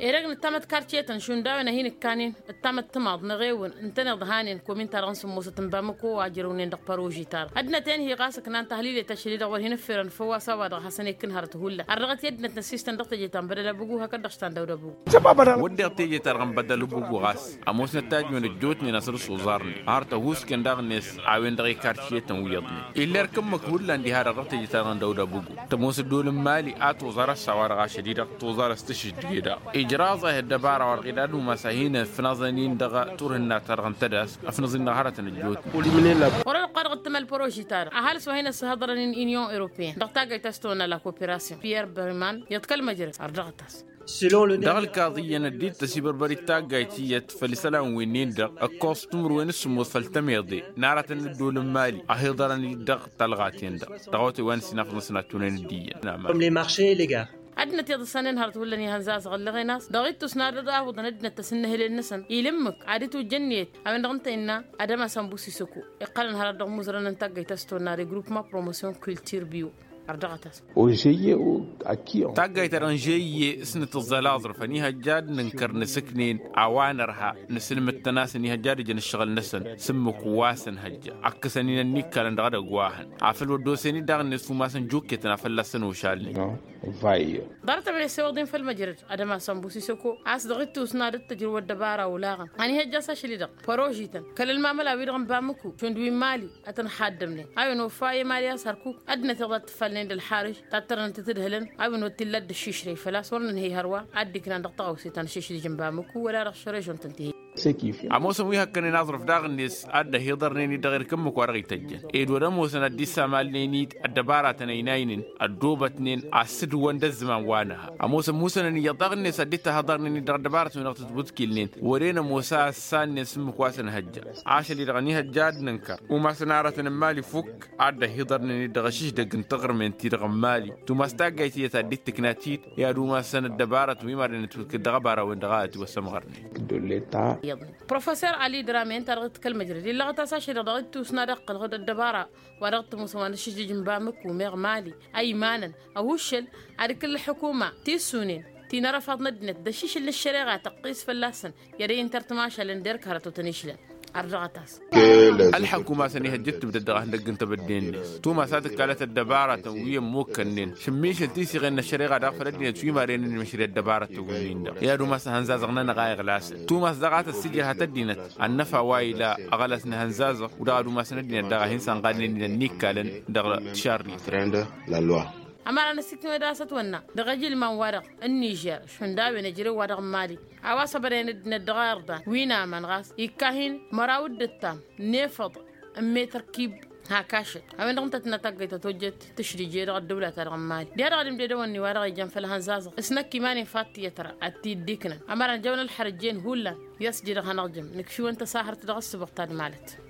إيرجن تامت كارتيتن شون داونا هين كانين تامت تماض نغيون انتنا ضهانين كومين تاران سموسة تنبامكو واجرونين دق بروجي تار أدنى تين هي قاسك نان تحليل تشريد أول هنا فيرن فوا سوا دق حسني كنهار تهلا الرغت يدنا تنسيستن دق تجيتان بدل بوجو هكذا دشتان دورة بوجو ودي تيجي ترغم بدل بوجو غاس أموسنا تاج من الجوتني نصر سوزارني هارتا هوس كن داغنيس عاوين دقي كارتيتن ويضني إلا ركم مكهولا دي هذا الرغت تيجي ترغم دورة بوجو تموس الدول مالي آت وزارة سوار شديدة وزارة استشهد جدا إجرازه الدبارة والغداد ومساهين في نظنين دغا تورهنا ترغم تداس أفنظن نهارة الجوت ورا قرغت تمل بروجي تار أهل سوهينا سهضرن إنيون أوروبيين دقتاقة تستونا لا كوبيراسيون بيير بريمان يتكلم مجرس أرجعتاس دغل قضية نديد تسيبر بريتا جايتية فلسلام وينين دغ الكوستمر وين اسمه فلتميضي نارة الدول المالي أهيضرني دغ تلغاتين دغ دغوتي وين سنافض سنتونين الدية comme les marchés et les gares. عدنا تيض السنين هرت ولا نهانزاز غلغي ناس دغيتو سنار دا وضندنا تسنه للنسن يلمك عادتو جنيت أمن دغنت إنا أدم سامبوسي سكو يقالن هرت دغ مزرن انتاج تستو ناري جروب ما بروموسيون كولتير بيو أرجعتاس تاجي ترانجي سنة الزلازر فنيها جاد ننكر نسكنين عوانرها نسلم التناس نيها جاد جن الشغل نسن سم قواسن هجا عكسنين النيكال عند جواهن عفل ودوسني داغ نسفو ماسن جوكي تنافل لسن وشالني ضربت من السواقين في المجرد أدم سامبوسي سكو عاس دغيتو سنار التجربة الدبارة ولاغا أنا هجا ساشلي دق بروجيتن كل المعمل أبيرغم بامكو شندوي مالي أتن حادمني أيو نوفاي مالي أسهركو أدنى تغضى تفلني الحارج تاترن تتدهلن أبي نوتيلد الشيشري فلاس ورن هي هروا عدي كنا نقطعو سيتان شيشري جنبامكو ولا رخشريشون تنتهي عموسم ويها كان نظرف داغ الناس أده يضرني دغير كم كوارغي تجن إيد ورموسنا الدسا مالنينيد الدبارة تنينين الدوبتنين عسد وندز زمان وانها عموسم موسنا يضاغ الناس أديتها هضرني دغ الدبارة ونقطة بوتكيلين ورينا موسى السان اسم كواسن هجا عاش اللي دغنيها جاد ننكر وما سنارة مالي فك أده يضرني دغشيش دغن تغر من تيرغ مالي توما استاجيتي يتديت تكناتيت يا دوما سن الدبارة ويمارن دغبارة وندغات وسمغرني بروفيسور علي درامين ترغت كلمة جريدي لغة ساشي رغت وسنادق الغد الدبارة ورغت مسوان الشجي جنبامك وميغ مالي أيمانا أوشل على كل حكومة تيسونين تينا رفض ندنت دشيش اللي الشريعة تقيس فلاسن يرين ترتماشا لنديرك هرتو تنيشلن أرجعتاس الحكومة سنيها جت بدها هندق بدين توما ساتك قالت الدبارة ويا موكنين شميش التيسي غن الشريعة داخل الدنيا توي مارين المشري الدبارة توين ده يا دوما سهنزاز غننا غاية غلاس توما زغات السجل هتدينت النفع وايلا أغلس نهنزازة ودا دوما سندين الدغا هنسان قادين النيكالن دغ تشارلي Freine la loi. أمارا نسيتنا دراسة ونا دغجيل من ورق النيجر شنداوي نجري ورق مالي عواسا برين الدغار دا وينا من غاس يكاهين مراود التام نفض متر كيب هاكاشت أمين دغنت تنتقي تتوجد تشري جيرغ الدولة ترغم مالي دي رغم ديدواني ورق جنف الهنزازة اسنك كيماني فاتي يترى أتي ديكنا أمارا جون الحرجين هولا يسجي رغ هنرجم نكشو انت ساحر تدغس بقتاد مالت